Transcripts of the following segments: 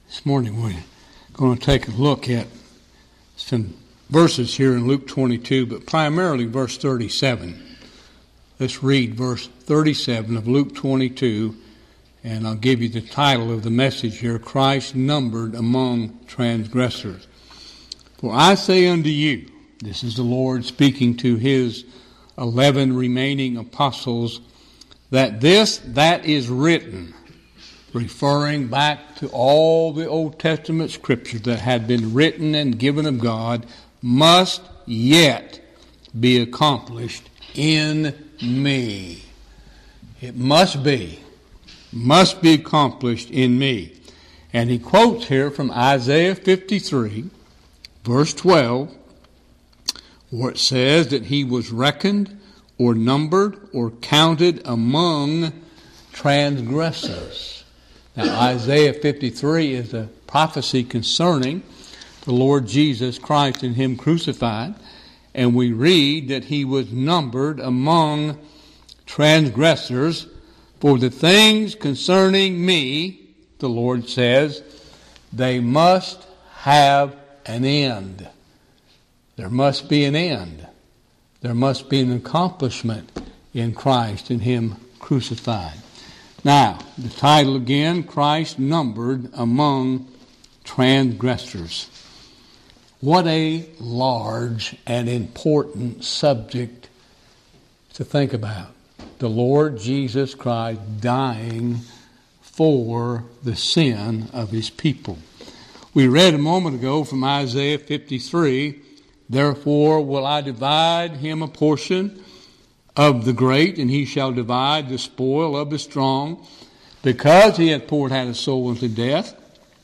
This morning we're going to take a look at some verses here in Luke 22, but primarily verse 37. Let's read verse 37 of Luke 22, and I'll give you the title of the message here, Christ numbered among transgressors. For I say unto you, this is the Lord speaking to his 11 remaining apostles, that is written, referring back to all the Old Testament scriptures that had been written and given of God, must yet be accomplished in me. It must be accomplished in me. And he quotes here from Isaiah 53, verse 12, where it says that he was reckoned or numbered or counted among transgressors. Now, Isaiah 53 is a prophecy concerning the Lord Jesus Christ and him crucified. And we read that he was numbered among transgressors. For the things concerning me, the Lord says, they must have an end. There must be an end. There must be an accomplishment in Christ and him crucified. Now, the title again, Christ numbered among transgressors. What a large and important subject to think about. The Lord Jesus Christ dying for the sin of his people. We read a moment ago from Isaiah 53, therefore will I divide him a portion of the great, and he shall divide the spoil of the strong, because he hath poured out his soul unto death,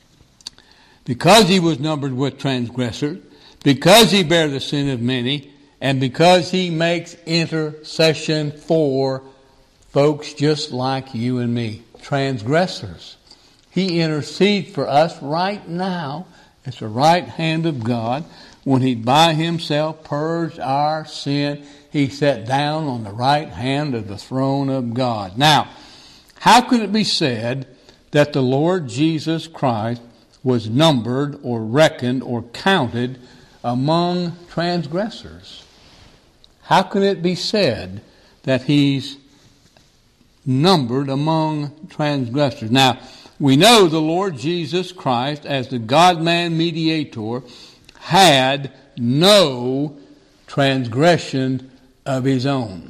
because he was numbered with transgressors, because he bare the sin of many, and because he makes intercession for folks just like you and me, transgressors. He intercedes for us right now at the right hand of God. When he by himself purged our sin, he sat down on the right hand of the throne of God. Now, how can it be said that the Lord Jesus Christ was numbered or reckoned or counted among transgressors? How can it be said that he's numbered among transgressors? Now, we know the Lord Jesus Christ, as the God-man mediator, had no transgression of his own.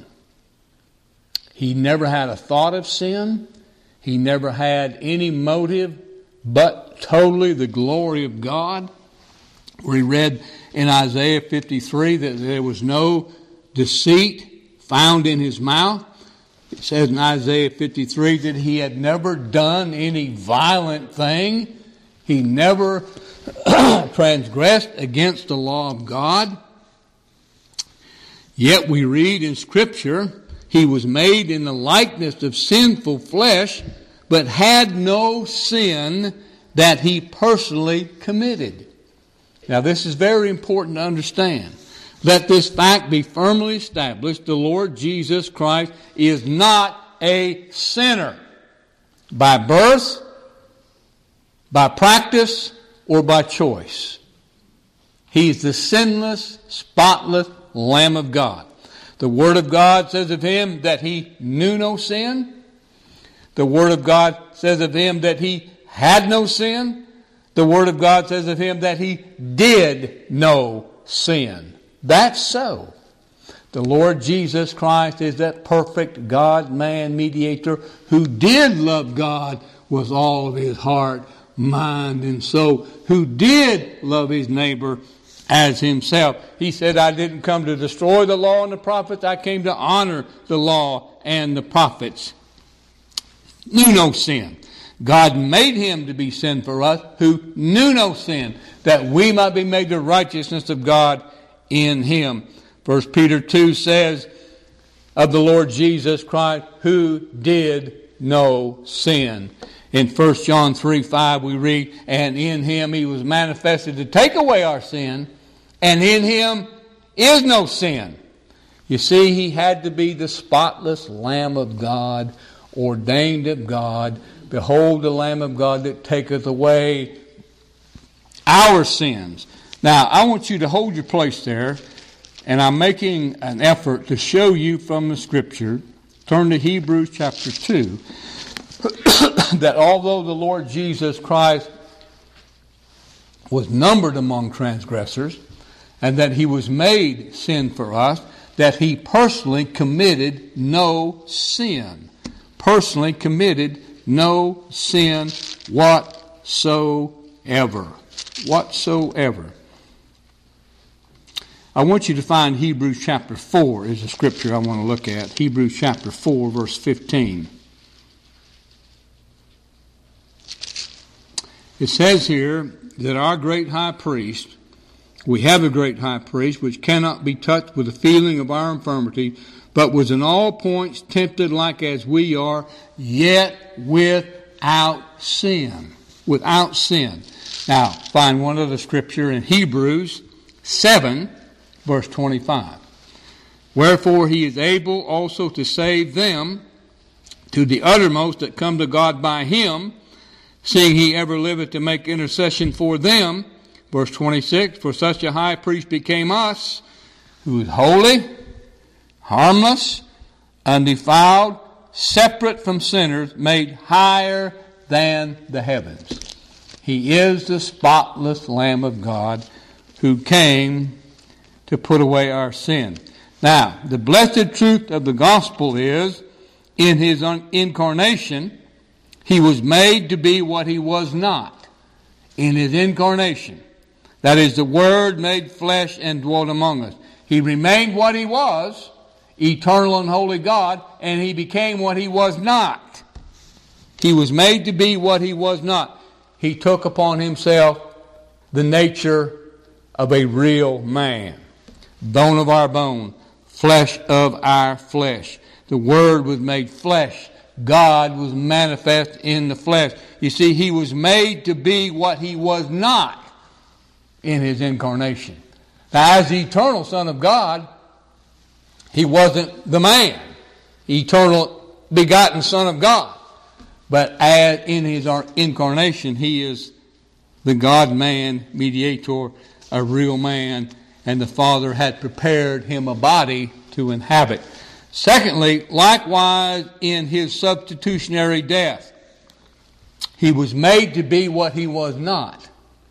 He never had a thought of sin. He never had any motive but totally the glory of God. We read in Isaiah 53 that there was no deceit found in his mouth. It says in Isaiah 53 that he had never done any violent thing. He never transgressed against the law of God. Yet we read in Scripture, he was made in the likeness of sinful flesh, but had no sin that he personally committed. Now this is very important to understand. Let this fact be firmly established. The Lord Jesus Christ is not a sinner by birth, by practice, or by choice. He's the sinless, spotless Lamb of God. The Word of God says of him that he knew no sin. The Word of God says of him that he had no sin. The Word of God says of him that he did no sin. That's so. The Lord Jesus Christ is that perfect God-man mediator who did love God with all of his heart, mind, and soul, who did love his neighbor as himself. He said, I didn't come to destroy the law and the prophets. I came to honor the law and the prophets. Knew no sin. God made him to be sin for us who knew no sin, that we might be made the righteousness of God in him. 1 Peter 2 says of the Lord Jesus Christ, who did no sin. In 1 John 3:5 we read, and in him he was manifested to take away our sin, and in him is no sin. You see, he had to be the spotless Lamb of God, ordained of God. Behold the Lamb of God that taketh away our sins. Now, I want you to hold your place there, and I'm making an effort to show you from the Scripture. Turn to Hebrews chapter 2. That although the Lord Jesus Christ was numbered among transgressors, and that he was made sin for us, that he personally committed no sin. Personally committed no sin whatsoever. Whatsoever. I want you to find Hebrews chapter 4 is the scripture I want to look at. Hebrews chapter 4, verse 15. It says here that our great high priest, we have a great high priest which cannot be touched with the feeling of our infirmity, but was in all points tempted like as we are, yet without sin. Without sin. Now, find one other scripture in Hebrews 7, verse 25. Wherefore he is able also to save them to the uttermost that come to God by him, seeing he ever liveth to make intercession for them. Verse 26, for such a high priest became us, who is holy, harmless, undefiled, separate from sinners, made higher than the heavens. He is the spotless Lamb of God who came to put away our sin. Now, the blessed truth of the gospel is, in his incarnation, he was made to be what he was not. In his incarnation. That is, the Word made flesh and dwelt among us. He remained what he was, eternal and holy God, and he became what he was not. He was made to be what he was not. He took upon himself the nature of a real man. Bone of our bone, flesh of our flesh. The Word was made flesh. God was manifest in the flesh. You see, he was made to be what he was not in his incarnation. Now, as the eternal Son of God, he wasn't the man, eternal begotten Son of God. But as in his incarnation, he is the God-man mediator, a real man, and the Father had prepared him a body to inhabit. Secondly, likewise in his substitutionary death, he was made to be what he was not.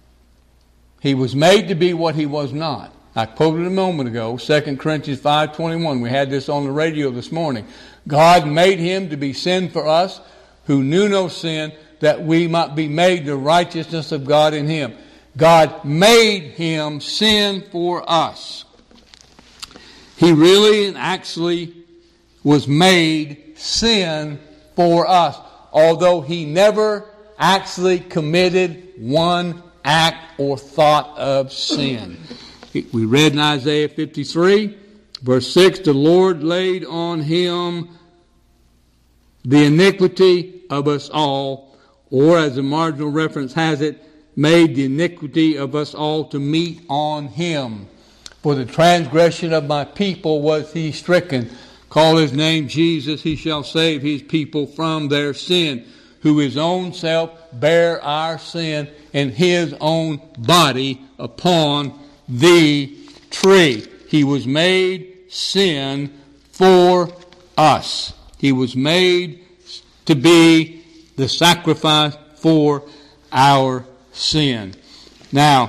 He was made to be what he was not. I quoted a moment ago, 2 Corinthians 5:21. We had this on the radio this morning. God made him to be sin for us who knew no sin, that we might be made the righteousness of God in him. God made him sin for us. He really and actually was made sin for us, although he never actually committed one act or thought of sin. We read in Isaiah 53, verse 6, the Lord laid on him the iniquity of us all, or as the marginal reference has it, made the iniquity of us all to meet on him. For the transgression of my people was he stricken. Call his name Jesus, he shall save his people from their sin, who his own self bare our sin in his own body upon the tree. He was made sin for us. He was made to be the sacrifice for our sin. Now,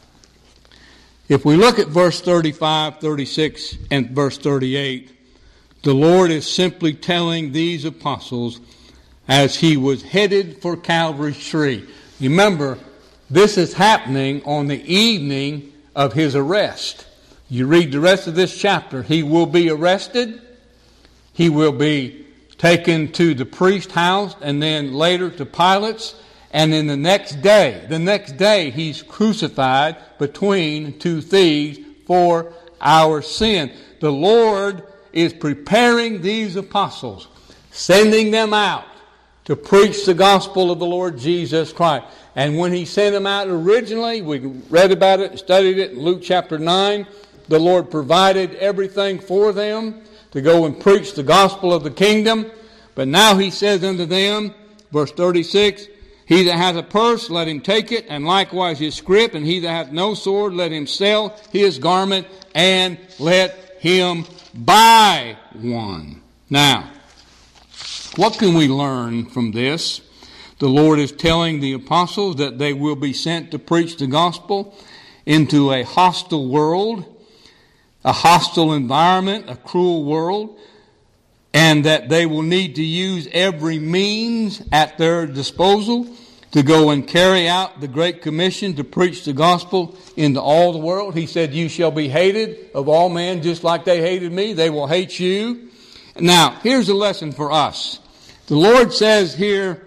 if we look at verse 35, 36, and verse 38, the Lord is simply telling these apostles as he was headed for Calvary's tree. Remember, this is happening on the evening of his arrest. You read the rest of this chapter. He will be arrested. He will be taken to the priest's house and then later to Pilate's. And then the next day, he's crucified between two thieves for our sin. The Lord is preparing these apostles, sending them out to preach the gospel of the Lord Jesus Christ. And when he sent them out originally, we read about it, studied it in Luke chapter 9, the Lord provided everything for them to go and preach the gospel of the kingdom. But now he says unto them, verse 36, He that hath a purse, let him take it, and likewise his scrip. And he that hath no sword, let him sell his garment, and let him buy one. Now, what can we learn from this? The Lord is telling the apostles that they will be sent to preach the gospel into a hostile world, a hostile environment, a cruel world, and that they will need to use every means at their disposal to go and carry out the Great Commission to preach the gospel into all the world. He said, you shall be hated of all men just like they hated me. They will hate you. Now, here's a lesson for us. The Lord says here,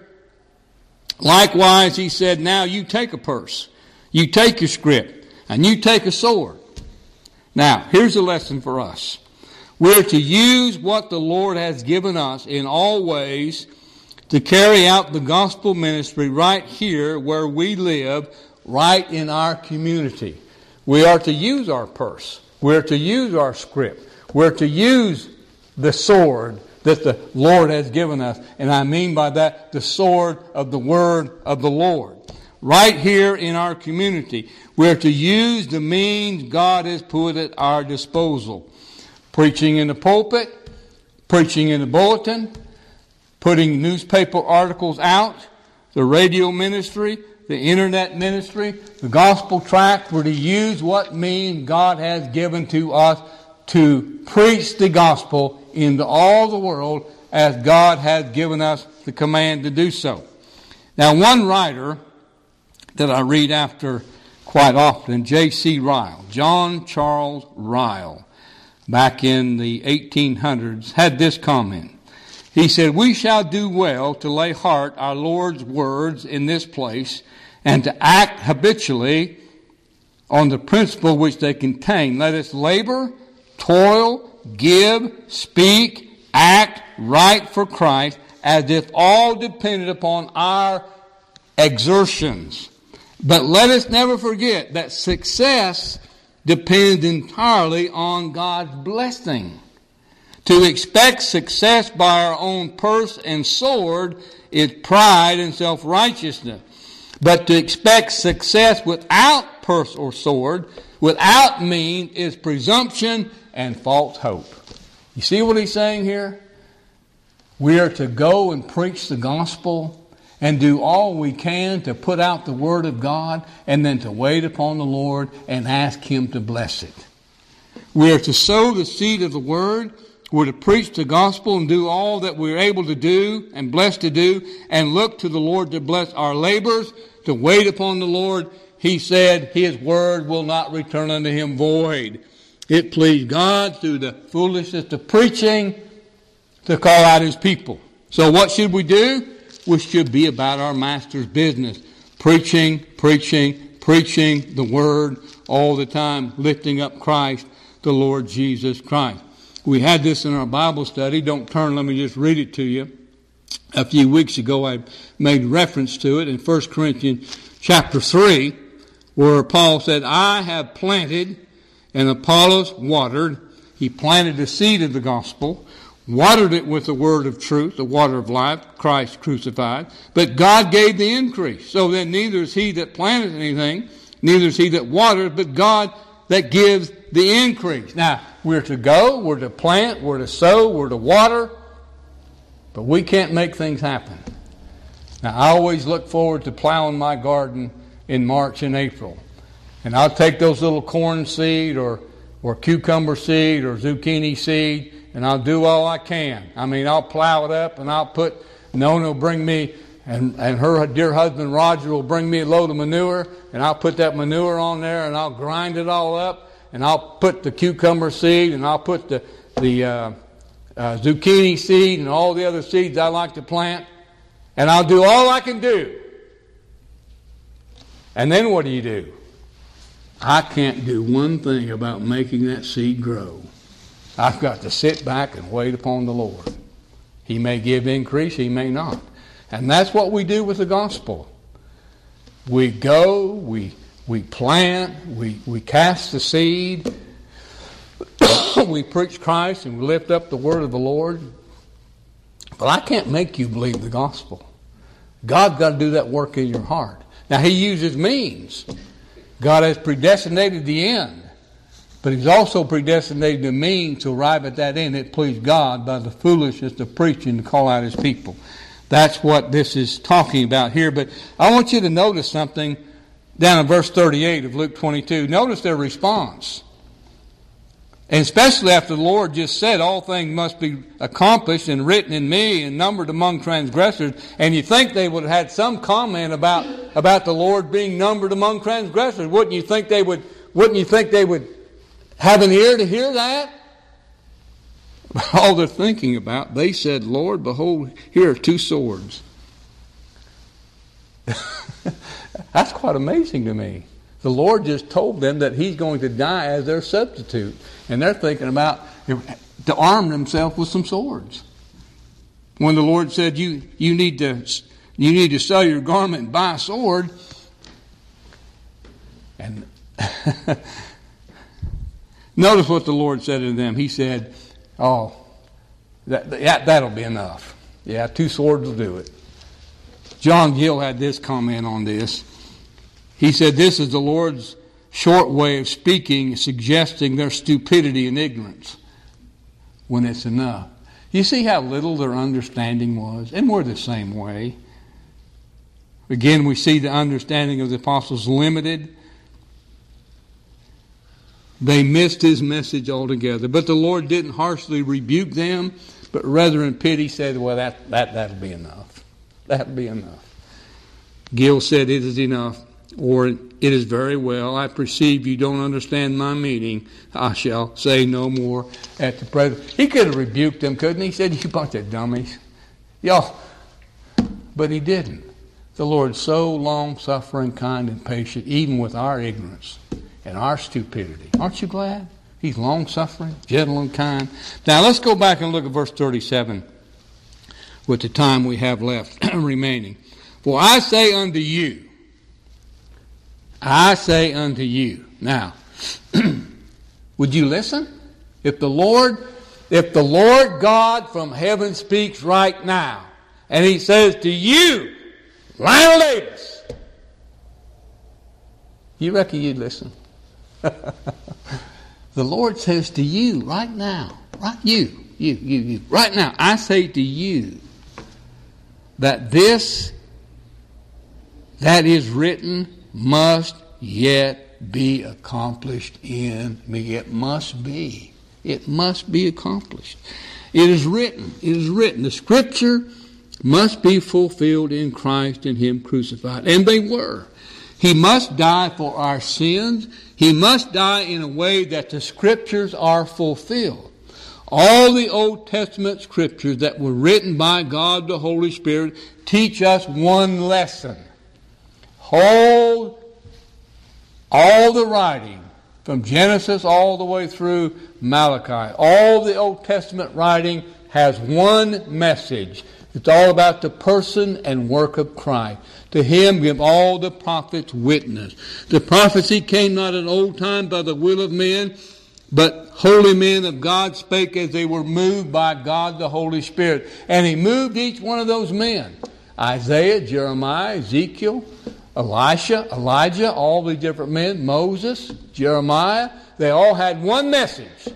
likewise, He said, now you take a purse, you take your scrip, and you take a sword. Now, here's a lesson for us. We're to use what the Lord has given us in all ways to carry out the gospel ministry right here where we live, right in our community. We are to use our purse. We're to use our scrip. We're to use the sword that the Lord has given us. And I mean by that the sword of the word of the Lord. Right here in our community, we're to use the means God has put at our disposal. Preaching in the pulpit, preaching in the bulletin, putting newspaper articles out, the radio ministry, the internet ministry, the gospel tract. We're to use what means God has given to us to preach the gospel into all the world as God has given us the command to do so. Now, one writer that I read after quite often, J.C. Ryle, John Charles Ryle, back in the 1800s, had this comment. He said, we shall do well to lay heart our Lord's words in this place and to act habitually on the principle which they contain. Let us labor, toil, give, speak, act right for Christ as if all depended upon our exertions. But let us never forget that success depends entirely on God's blessing. To expect success by our own purse and sword is pride and self-righteousness. But to expect success without purse or sword, without means, is presumption and false hope. You see what he's saying here? We are to go and preach the gospel and do all we can to put out the word of God and then to wait upon the Lord and ask Him to bless it. We are to sow the seed of the word. We're to preach the gospel and do all that we're able to do and blessed to do and look to the Lord to bless our labors, to wait upon the Lord. He said His word will not return unto Him void. It pleased God through the foolishness of preaching to call out His people. So what should we do? We should be about our Master's business. Preaching the word all the time, lifting up Christ, the Lord Jesus Christ. We had this in our Bible study. Don't turn, let me just read it to you. A few weeks ago I made reference to it in 1 Corinthians chapter 3, where Paul said, I have planted and Apollos watered. He planted the seed of the gospel, watered it with the word of truth, the water of life, Christ crucified. But God gave the increase. So then neither is he that planted anything, neither is he that waters, but God that gives the increase. Now, we're to go, we're to plant, we're to sow, we're to water, but we can't make things happen. Now, I always look forward to plowing my garden in March and April. And I'll take those little corn seed or cucumber seed or zucchini seed, and I'll do all I can. I mean, I'll plow it up, and I'll put, Nona will bring me, and her dear husband Roger will bring me a load of manure, and I'll put that manure on there, and I'll grind it all up, and I'll put the cucumber seed, and I'll put the zucchini seed and all the other seeds I like to plant, and I'll do all I can do. And then what do? I can't do one thing about making that seed grow. I've got to sit back and wait upon the Lord. He may give increase, He may not. And that's what we do with the gospel. We go, we plant, we cast the seed, we preach Christ, and we lift up the word of the Lord. But I can't make you believe the gospel. God's got to do that work in your heart. Now, He uses means. God has predestinated the end. But He's also predestinated the means to arrive at that end. It pleased God by the foolishness of preaching to call out His people. That's what this is talking about here. But I want you to notice something down in verse 38 of Luke 22. Notice their response. And especially after the Lord just said all things must be accomplished and written in me and numbered among transgressors. And you think they would have had some comment about the Lord being numbered among transgressors. Wouldn't you think they would have an ear to hear that? All they're thinking about, they said, Lord, behold, here are two swords. That's quite amazing to me. The Lord just told them that He's going to die as their substitute. And they're thinking about to arm themselves with some swords. When the Lord said, you need to sell your garment and buy a sword. And notice what the Lord said to them. He said, oh, that'll be enough. Yeah, two swords will do it. John Gill had this comment on this. He said, this is the Lord's short way of speaking, suggesting their stupidity and ignorance when it's enough. You see how little their understanding was? And we're the same way. Again, we see the understanding of the apostles limited. They missed His message altogether. But the Lord didn't harshly rebuke them, but rather in pity said, well, that'll be enough. That'll be enough. Gill said, it is enough. Or, it is very well. I perceive you don't understand my meaning. I shall say no more at the present. He could have rebuked them, couldn't he? He said, you bunch of dummies. Y'all. But He didn't. The Lord's so long-suffering, kind, and patient, even with our ignorance and our stupidity. Aren't you glad? He's long-suffering, gentle, and kind. Now, let's go back and look at verse 37 with the time we have left remaining. For I say unto you, Now, would you listen? If the Lord God from heaven speaks right now, and He says to you, Lionel Davis, you reckon you'd listen? The Lord says to you right now, you, right now, I say to you that this that is written must yet be accomplished in me. It must be. It must be accomplished. It is written. It is written. The Scripture must be fulfilled in Christ and Him crucified. And they were. He must die for our sins. He must die in a way that the Scriptures are fulfilled. All the Old Testament Scriptures that were written by God the Holy Spirit teach us one lesson. Hold all the writing from Genesis all the way through Malachi. All the Old Testament writing has one message. It's all about the person and work of Christ. To Him give all the prophets witness. The prophecy came not in old time by the will of men, but holy men of God spake as they were moved by God the Holy Spirit. And He moved each one of those men. Isaiah, Jeremiah, Ezekiel, Elisha, Elijah, all the different men, Moses, Jeremiah, they all had one message.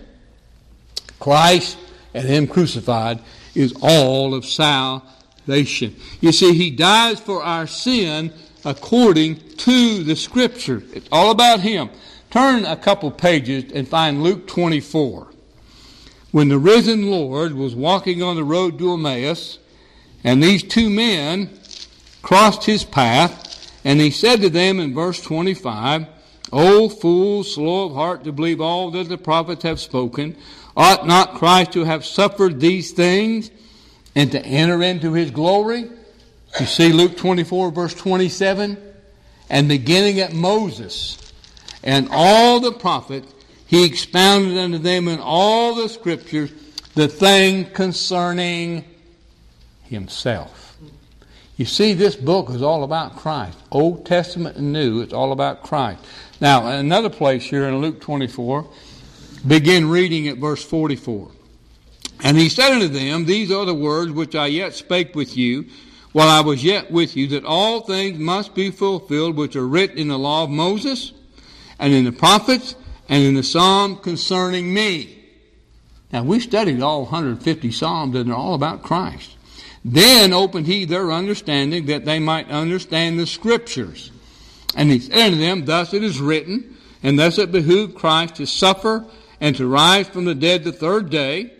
Christ and Him crucified is all of salvation. You see, He dies for our sin according to the Scripture. It's all about Him. Turn a couple pages and find Luke 24. When the risen Lord was walking on the road to Emmaus, and these two men crossed His path, and He said to them in verse 25, O fools, slow of heart to believe all that the prophets have spoken, ought not Christ to have suffered these things and to enter into His glory? You see Luke 24 verse 27, and beginning at Moses and all the prophets, He expounded unto them in all the Scriptures the thing concerning Himself. You see, this book is all about Christ. Old Testament and New, it's all about Christ. Now, another place here in Luke 24, begin reading at verse 44. And He said unto them, These are the words which I yet spake with you, while I was yet with you, that all things must be fulfilled which are written in the law of Moses, and in the prophets, and in the Psalm concerning me. Now, we studied all 150 Psalms, and they're all about Christ. Then opened he their understanding, that they might understand the Scriptures. And he said unto them, thus it is written, and thus it behooved Christ to suffer and to rise from the dead the third day,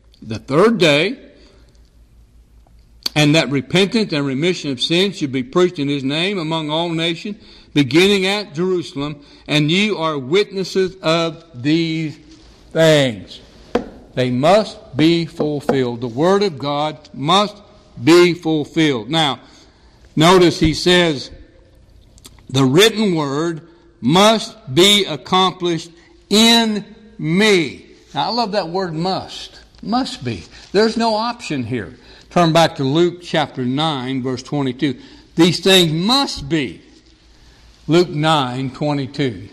and that repentance and remission of sins should be preached in his name among all nations, beginning at Jerusalem, and ye are witnesses of these things. They must be fulfilled. The Word of God must be fulfilled. Now, notice he says, the written Word must be accomplished in me. Now, I love that word must. Must be. There's no option here. Turn back to Luke chapter 9, verse 22. These things must be. Luke 9:22.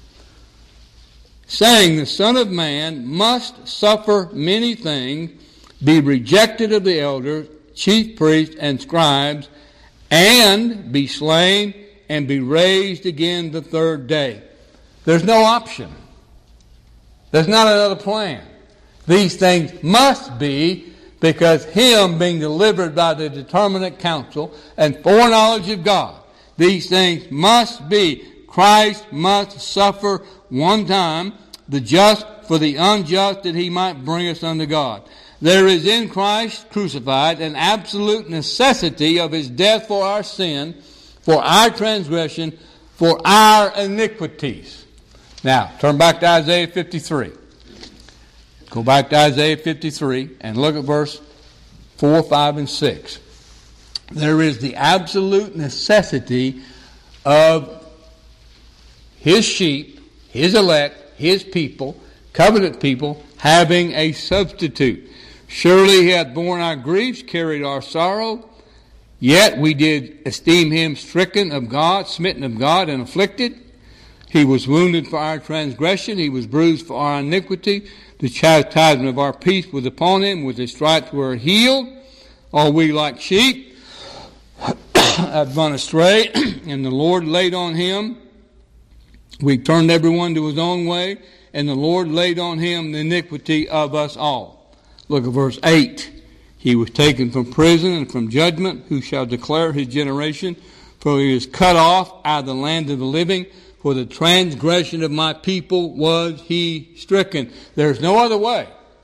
Saying, the Son of Man must suffer many things, be rejected of the elders, chief priests, and scribes, and be slain, and be raised again the third day. There's no option. There's not another plan. These things must be, because him being delivered by the determinate counsel and foreknowledge of God, these things must be. Christ must suffer one time, the just for the unjust, that he might bring us unto God. There is in Christ crucified an absolute necessity of his death for our sin, for our transgression, for our iniquities. Now, turn back to Isaiah 53. Go back to Isaiah 53 and look at verse 4, 5, and 6. There is the absolute necessity of his sheep, his elect, his people, covenant people, having a substitute. Surely he hath borne our griefs, carried our sorrow, yet we did esteem him stricken of God, smitten of God, and afflicted. He was wounded for our transgression, he was bruised for our iniquity. The chastisement of our peace was upon him. With his stripes we were healed. All we like sheep have gone astray, and the Lord laid on him. We turned everyone to his own way, and the Lord laid on him the iniquity of us all. Look at verse 8. He was taken from prison and from judgment. Who shall declare his generation? For he is cut off out of the land of the living. For the transgression of my people was he stricken. There's no other way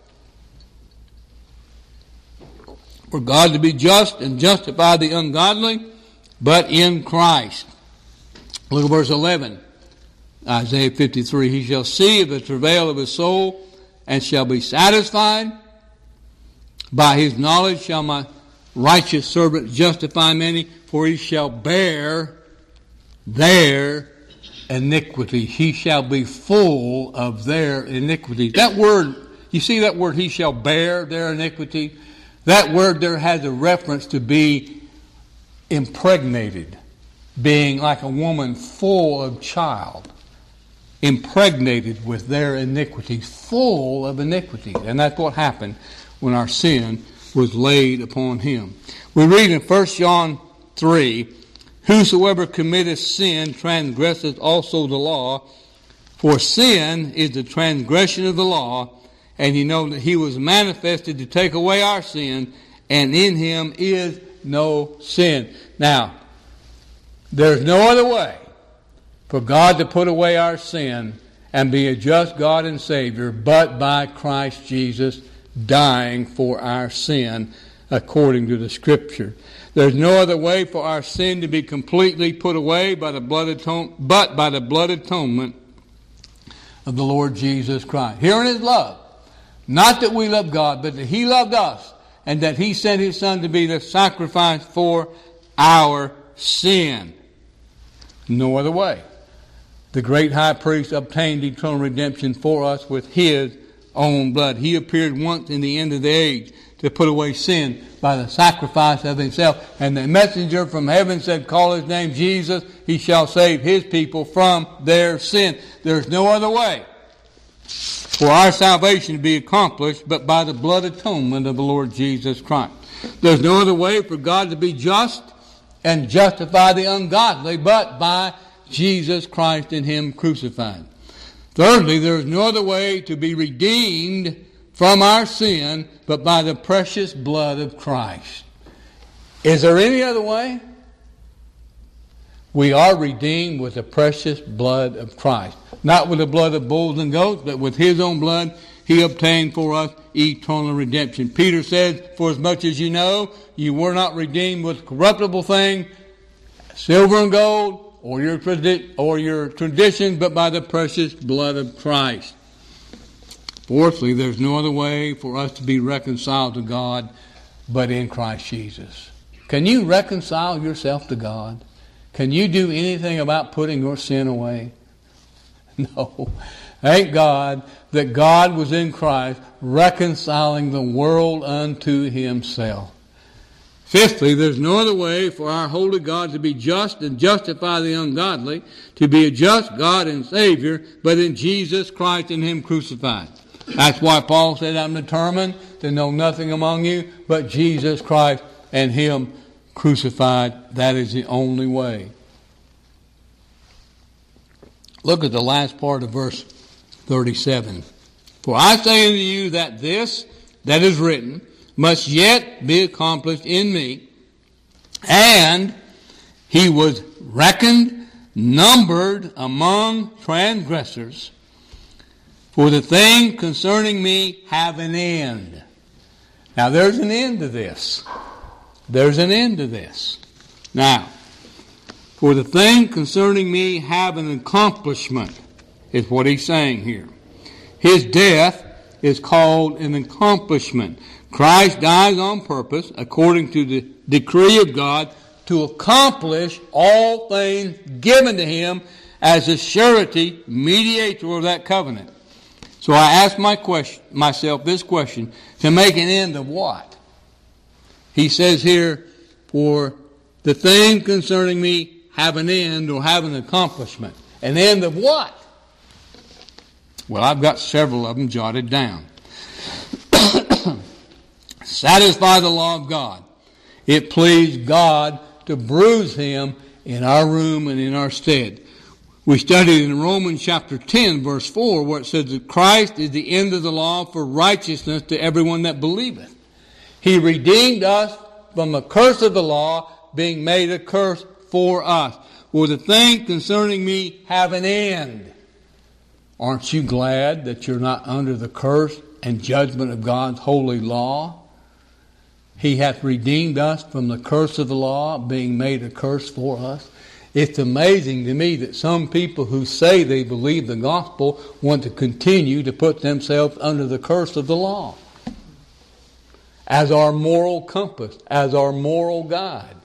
for God to be just and justify the ungodly, but in Christ. Look at verse 11. Isaiah 53. He shall see of the travail of his soul, and shall be satisfied. By his knowledge shall my righteous servant justify many, for he shall bear their iniquity. He shall be full of their iniquity. That word, you see that word, he shall bear their iniquity? That word there has a reference to be impregnated, being like a woman full of child, impregnated with their iniquities, full of iniquities. And that's what happened when our sin was laid upon him. We read in 1 John 3, whosoever committeth sin transgresseth also the law, for sin is the transgression of the law, and you know that he was manifested to take away our sin, and in him is no sin. Now, there's no other way for God to put away our sin and be a just God and Savior but by Christ Jesus dying for our sin according to the Scripture. There's no other way for our sin to be completely put away by the blood atonement of the Lord Jesus Christ. Herein is love. Not that we love God, but that he loved us, and that he sent his Son to be the sacrifice for our sin. No other way. The great high priest obtained eternal redemption for us with his own blood. He appeared once in the end of the age to put away sin by the sacrifice of himself. And the messenger from heaven said, call his name Jesus. He shall save his people from their sin. There's no other way for our salvation to be accomplished but by the blood atonement of the Lord Jesus Christ. There's no other way for God to be just and justify the ungodly but by Jesus Christ and Him crucified. Thirdly, there is no other way to be redeemed from our sin but by the precious blood of Christ. Is there any other way? We are redeemed with the precious blood of Christ. Not with the blood of bulls and goats, but with His own blood He obtained for us eternal redemption. Peter said, for as much as you know, you were not redeemed with corruptible thing, silver and gold, or your traditions, but by the precious blood of Christ. Fourthly, there's no other way for us to be reconciled to God but in Christ Jesus. Can you reconcile yourself to God? Can you do anything about putting your sin away? No. Thank God that God was in Christ reconciling the world unto Himself. Fifthly, there's no other way for our holy God to be just and justify the ungodly, to be a just God and Savior, but in Jesus Christ and Him crucified. That's why Paul said, I'm determined to know nothing among you but Jesus Christ and Him crucified. That is the only way. Look at the last part of verse 37. For I say unto you that this that is written must yet be accomplished in me. And He was reckoned, numbered among transgressors. For the thing concerning me have an end. Now there's an end to this. There's an end to this. Now, for the thing concerning me have an accomplishment, is what he's saying here. His death is called an accomplishment. Christ dies on purpose, according to the decree of God, to accomplish all things given to Him as a surety, mediator of that covenant. So I ask myself this question, to make an end of what? He says here, for the thing concerning me have an end or have an accomplishment. An end of what? Well, I've got several of them jotted down. Satisfy the law of God. It pleased God to bruise Him in our room and in our stead. We studied in Romans chapter 10, verse 4, where it says that Christ is the end of the law for righteousness to everyone that believeth. He redeemed us from the curse of the law, being made a curse for us. For the thing concerning me have an end. Aren't you glad that you're not under the curse and judgment of God's holy law? He hath redeemed us from the curse of the law, being made a curse for us. It's amazing to me that some people who say they believe the gospel want to continue to put themselves under the curse of the law as our moral compass, as our moral guide.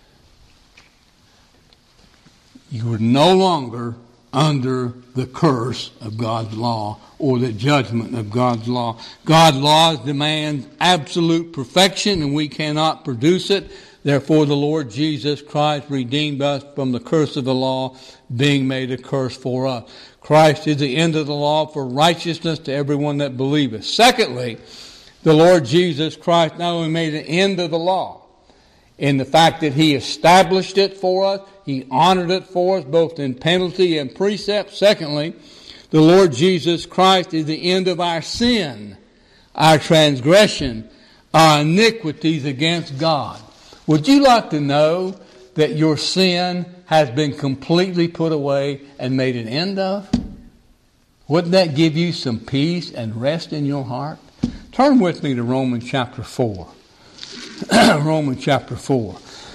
You are no longer under the curse of God's law or the judgment of God's law. God's laws demand absolute perfection, and we cannot produce it. Therefore, the Lord Jesus Christ redeemed us from the curse of the law, being made a curse for us. Christ is the end of the law for righteousness to everyone that believeth. Secondly, the Lord Jesus Christ not only made an end of the law in the fact that He established it for us, He honored it for us, both in penalty and precept. Secondly, the Lord Jesus Christ is the end of our sin, our transgression, our iniquities against God. Would you like to know that your sin has been completely put away and made an end of? Wouldn't that give you some peace and rest in your heart? Turn with me to Romans chapter 4. Romans chapter 4.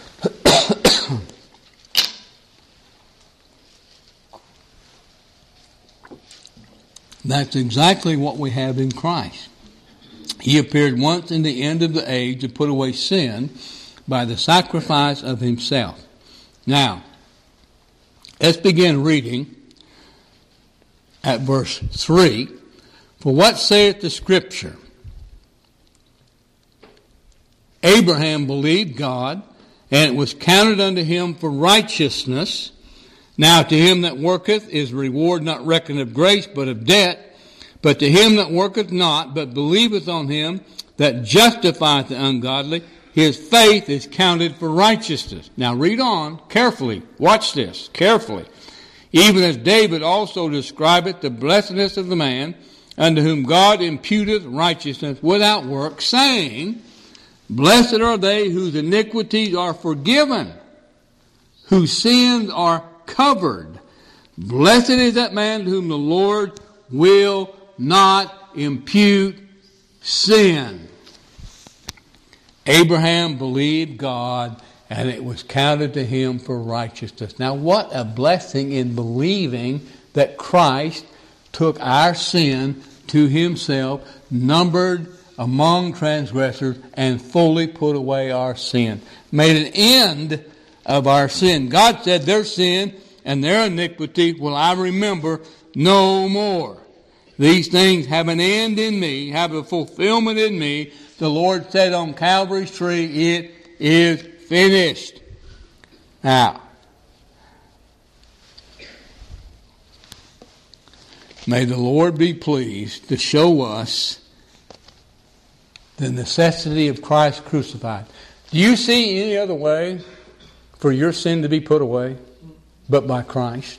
That's exactly what we have in Christ. He appeared once in the end of the age to put away sin by the sacrifice of Himself. Now, let's begin reading at verse 3. For what saith the Scripture? Abraham believed God, and it was counted unto him for righteousness. Now to him that worketh is reward not reckoned of grace, but of debt. But to him that worketh not, but believeth on Him that justifieth the ungodly, his faith is counted for righteousness. Now read on carefully. Watch this carefully. Even as David also describeth the blessedness of the man unto whom God imputeth righteousness without works, saying, Blessed are they whose iniquities are forgiven, whose sins are covered. Blessed is that man to whom the Lord will not impute sin. Abraham believed God, and it was counted to him for righteousness. Now, what a blessing in believing that Christ took our sin to himself, numbered among transgressors, and fully put away our sin. Made an end of our sin. God said, their sin and their iniquity will I remember no more. These things have an end in me, have a fulfillment in me. The Lord said on Calvary's tree, it is finished. Now, may the Lord be pleased to show us the necessity of Christ crucified. Do you see any other way for your sin to be put away but by Christ?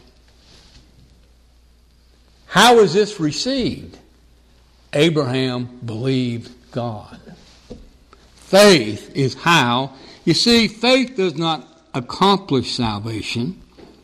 How is this received? Abraham believed God. Faith is how. You see, faith does not accomplish salvation.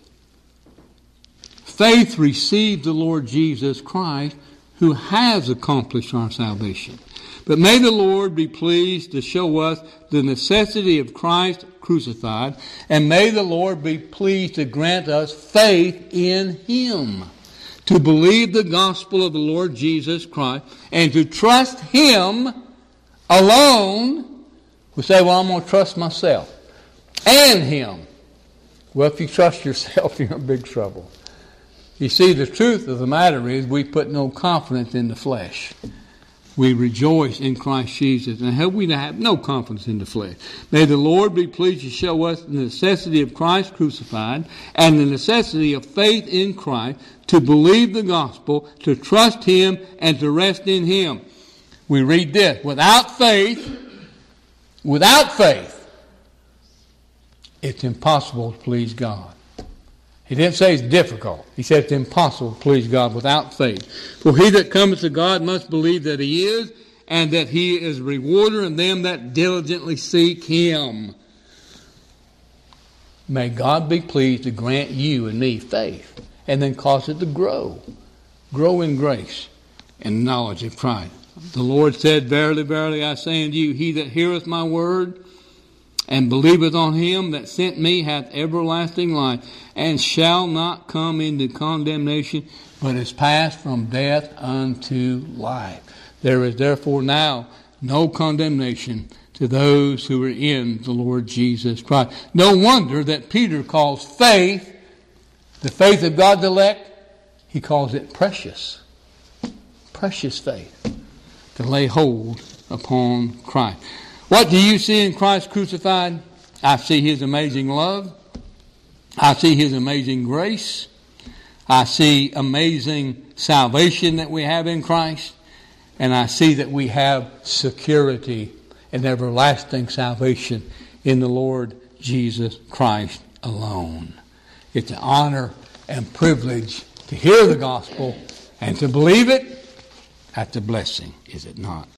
Faith receives the Lord Jesus Christ, who has accomplished our salvation. But may the Lord be pleased to show us the necessity of Christ crucified, and may the Lord be pleased to grant us faith in Him, to believe the gospel of the Lord Jesus Christ, and to trust Him alone. We say, well, I'm going to trust myself and Him. Well, if you trust yourself, you're in big trouble. You see, the truth of the matter is we put no confidence in the flesh. We rejoice in Christ Jesus, and help we to have no confidence in the flesh. May the Lord be pleased to show us the necessity of Christ crucified and the necessity of faith in Christ, to believe the gospel, to trust Him, and to rest in Him. We read this, without faith, it's impossible to please God. He didn't say it's difficult. He said it's impossible to please God without faith. For he that cometh to God must believe that He is, and that He is a rewarder of them that diligently seek Him. May God be pleased to grant you and me faith, and then cause it to grow. Grow in grace and knowledge of Christ. The Lord said, Verily, verily, I say unto you, he that heareth my word, and believeth on Him that sent me hath everlasting life, and shall not come into condemnation, but is passed from death unto life. There is therefore now no condemnation to those who are in the Lord Jesus Christ. No wonder that Peter calls faith, the faith of God's elect, he calls it precious. Precious faith to lay hold upon Christ. What do you see in Christ crucified? I see His amazing love. I see His amazing grace. I see amazing salvation that we have in Christ. And I see that we have security and everlasting salvation in the Lord Jesus Christ alone. It's an honor and privilege to hear the gospel and to believe it. That's a blessing, is it not?